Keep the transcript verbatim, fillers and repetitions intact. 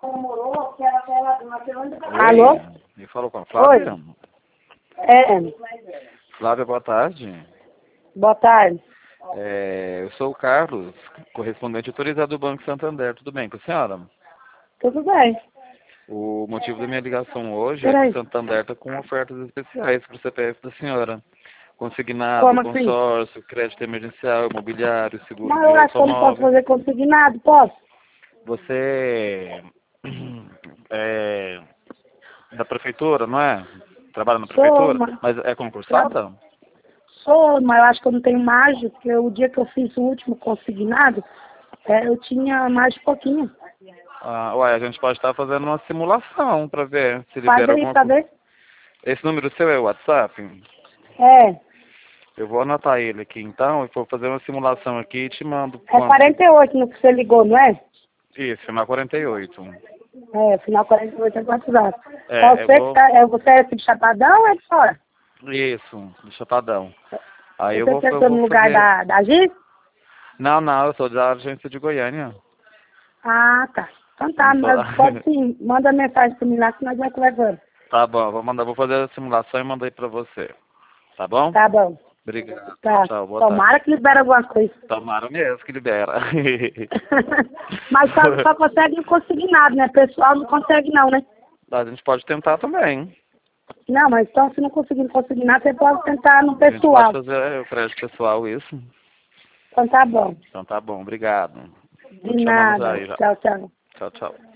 Alô? Me falou com a Flávia? Oi. É. Flávia, boa tarde. Boa tarde. É, eu sou o Carlos, correspondente autorizado do Banco Santander. Tudo bem com a senhora? Tudo bem. O motivo da minha ligação hoje Peraí. é que o Santander está com ofertas especiais para o C P F da senhora. Consignado, Como assim? consórcio, crédito emergencial, imobiliário, seguro Mas de eu acho que eu não posso automóvel. fazer consignado, posso? Você é da prefeitura, não é? Trabalha na Sou, prefeitura? mas, Mas é concursada? sou, mas eu acho que eu não tenho margem, porque o dia que eu fiz o último consignado, é, eu tinha mais de pouquinho. Ah, uai, a gente pode estar fazendo uma simulação para ver se Faz libera aí alguma pra coisa. ver? Esse número seu é o WhatsApp? É. Eu vou anotar ele aqui então e vou fazer uma simulação aqui e te mando É quanto. quarenta e oito no que você ligou, não é? Isso, final quarenta e oito. É, final quarenta e oito é WhatsApp. É, eu Você, que vou. tá, é, você é de Chapadão ou é de fora? Isso, do Chapadão. Aí eu Você vou, eu sentou vou no lugar fazer. da, da Giz? Não, não, eu sou da agência de Goiânia. Ah, tá. Então Eu tá, não sou. mas pode sim. Manda mensagem pra mim lá que nós vamos conversando. Tá bom, vou mandar, vou fazer a simulação e mandar aí pra você. Tá bom? Tá bom. Obrigado. Tá. Tchau, boa tarde. Tomara que libere alguma coisa. Tomara mesmo que libera. Mas só, só consegue no consignado, né? Pessoal não consegue não, né? A gente pode tentar também. Não, mas então se não conseguir no consignado, você pode tentar no A gente pode pessoal. fazer o crédito pessoal, isso. Então tá bom. Então tá bom, obrigado. Tô De te chamando já nada. aí já. Tchau, tchau. Tchau, tchau.